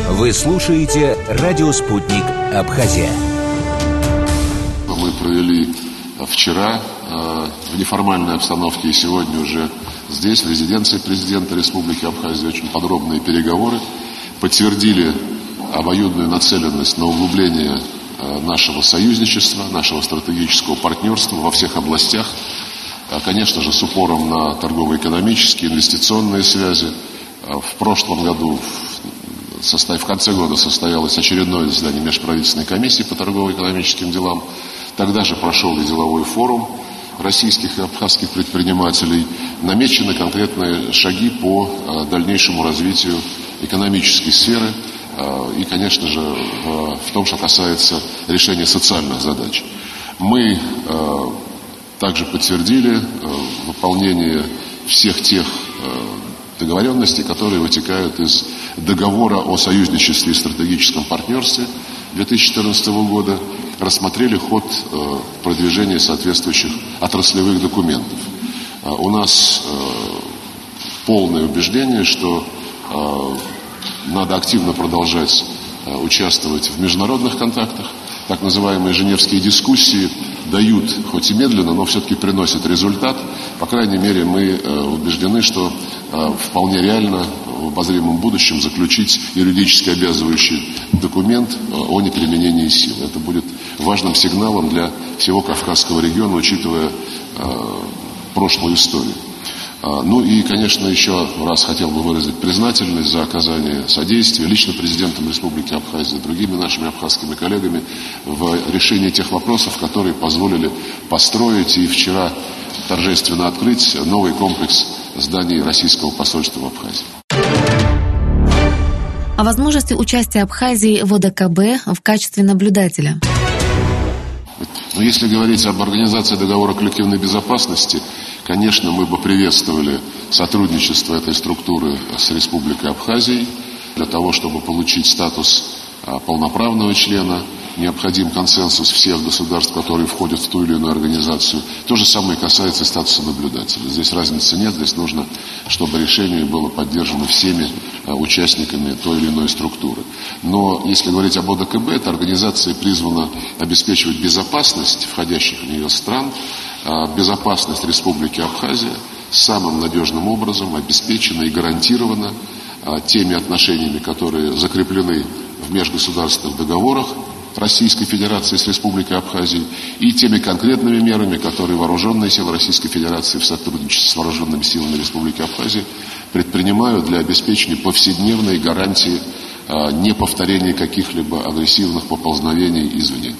Вы слушаете «Радио Спутник. Абхазия». Мы провели вчера в неформальной обстановке и сегодня уже здесь, в резиденции президента Республики Абхазия, очень подробные переговоры. Подтвердили обоюдную нацеленность на углубление нашего союзничества, нашего стратегического партнерства во всех областях. Конечно же, с упором на торгово-экономические, инвестиционные связи. В прошлом году, в конце года, состоялось очередное заседание межправительственной комиссии по торгово-экономическим делам. Тогда же прошел и деловой форум российских и абхазских предпринимателей. Намечены конкретные шаги по дальнейшему развитию экономической сферы и, конечно же, в том, что касается решения социальных задач. Мы также подтвердили выполнение всех тех договоренностей, которые вытекают из договора о союзничестве и стратегическом партнерстве 2014 года, рассмотрели ход продвижения соответствующих отраслевых документов. У нас полное убеждение, что надо активно продолжать участвовать в международных контактах. Так называемые женевские дискуссии дают, хоть и медленно, но все-таки приносят результат. По крайней мере, мы убеждены, что вполне реально в обозримом будущем заключить юридически обязывающий документ о неприменении сил. Это будет важным сигналом для всего Кавказского региона, учитывая прошлую историю. Ну и, конечно, еще раз хотел бы выразить признательность за оказание содействия лично президентом Республики Абхазия, другими нашими абхазскими коллегами в решении тех вопросов, которые позволили построить и вчера торжественно открыть новый комплекс зданий российского посольства в Абхазии. О возможности участия Абхазии в ОДКБ в качестве наблюдателя. Но если говорить об организации договора коллективной безопасности, конечно, мы бы приветствовали сотрудничество этой структуры с Республикой Абхазией. Для того, чтобы получить статус полноправного члена, необходим консенсус всех государств, которые входят в ту или иную организацию. То же самое касается и статуса наблюдателя. Здесь разницы нет, здесь нужно, чтобы решение было поддержано всеми участниками той или иной структуры. Но если говорить об ОДКБ, эта организация призвана обеспечивать безопасность входящих в нее стран, безопасность Республики Абхазия самым надежным образом обеспечена и гарантирована теми отношениями, которые закреплены в межгосударственных договорах Российской Федерации с Республикой Абхазия, и теми конкретными мерами, которые вооруженные силы Российской Федерации в сотрудничестве с вооруженными силами Республики Абхазия предпринимают для обеспечения повседневной гарантии неповторения каких-либо агрессивных поползновений извне.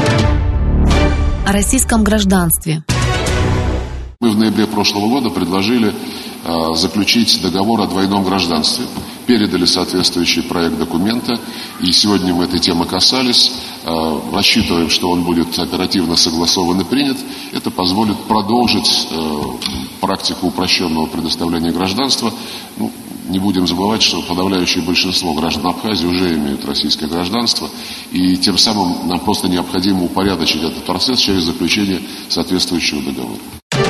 О российском гражданстве. Мы в ноябре прошлого года предложили заключить договор о двойном гражданстве. Передали соответствующий проект документа, и сегодня мы этой темы касались. Рассчитываем, что он будет оперативно согласован и принят. Это позволит продолжить практику упрощенного предоставления гражданства. Не будем забывать, что подавляющее большинство граждан Абхазии уже имеют российское гражданство, и тем самым нам просто необходимо упорядочить этот процесс через заключение соответствующего договора.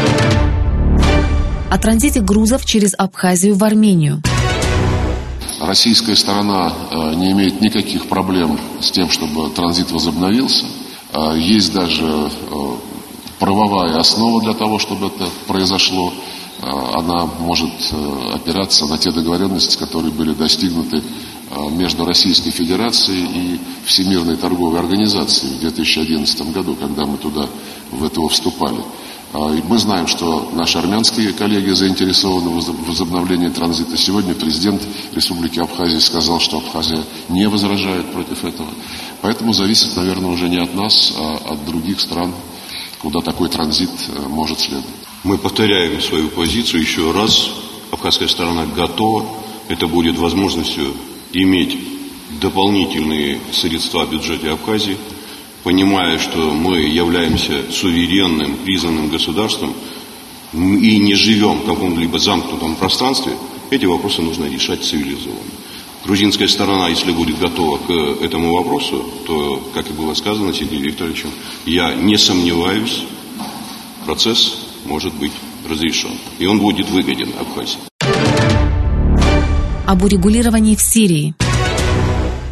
О транзите грузов через Абхазию в Армению. Российская сторона не имеет никаких проблем с тем, чтобы транзит возобновился. Есть даже правовая основа для того, чтобы это произошло. Она может опираться на те договоренности, которые были достигнуты между Российской Федерацией и Всемирной торговой организацией в 2011 году, когда мы туда в ВТО вступали. Мы знаем, что наши армянские коллеги заинтересованы в возобновлении транзита. Сегодня президент Республики Абхазия сказал, что Абхазия не возражает против этого. Поэтому зависит, наверное, уже не от нас, а от других стран, куда такой транзит может следовать. Мы повторяем свою позицию еще раз. Абхазская сторона готова. Это будет возможностью иметь дополнительные средства в бюджете Абхазии, понимая, что мы являемся суверенным, признанным государством и не живем в каком-либо замкнутом пространстве, эти вопросы нужно решать цивилизованно. Грузинская сторона, если будет готова к этому вопросу, то, как и было сказано Сергеем Викторовичем, я не сомневаюсь, процесс может быть разрешен. И он будет выгоден Абхазии. Об урегулировании в Сирии.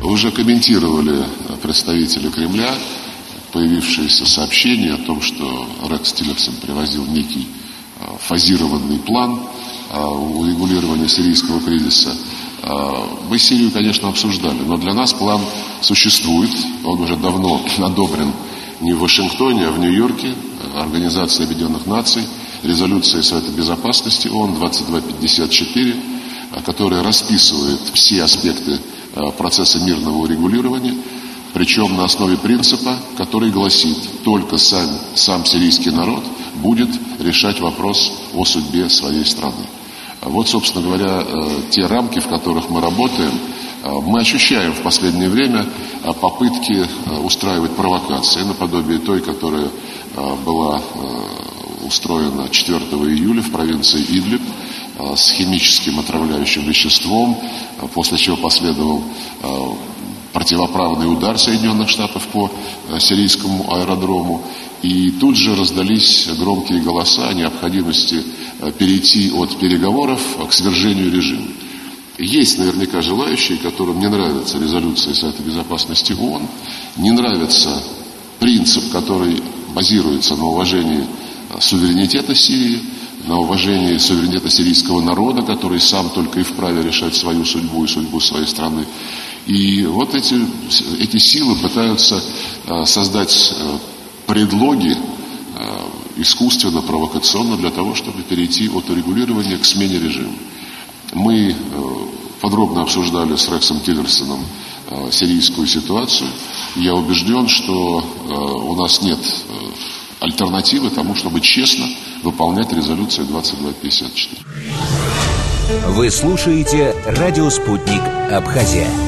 Уже комментировали представители Кремля появившиеся сообщения о том, что Рекс Тиллерсон привозил некий фазированный план урегулирования сирийского кризиса. Мы Сирию, конечно, обсуждали, но для нас план существует. Он уже давно одобрен не в Вашингтоне, а в Нью-Йорке, Организацией Объединенных Наций, резолюция Совета Безопасности ООН 2254, которая расписывает все аспекты процесса мирного урегулирования, причем на основе принципа, который гласит: только сам сирийский народ будет решать вопрос о судьбе своей страны. Вот, собственно говоря, те рамки, в которых мы работаем. Мы ощущаем в последнее время попытки устраивать провокации, наподобие той, которая была устроена 4 июля в провинции Идлиб с химическим отравляющим веществом, после чего последовал противоправный удар Соединенных Штатов по сирийскому аэродрому. И тут же раздались громкие голоса о необходимости перейти от переговоров к свержению режима. Есть наверняка желающие, которым не нравится резолюция Совета Безопасности ООН, не нравится принцип, который базируется на уважении суверенитета Сирии, на уважении суверенитета сирийского народа, который сам только и вправе решать свою судьбу и судьбу своей страны. И вот эти силы пытаются создать предлоги искусственно, провокационно для того, чтобы перейти от урегулирования к смене режима. Мы подробно обсуждали с Рексом Тиллерсоном сирийскую ситуацию. Я убежден, что у нас нет альтернативы тому, чтобы честно выполнять резолюцию 2254. Вы слушаете «Радио Спутник. Абхазия».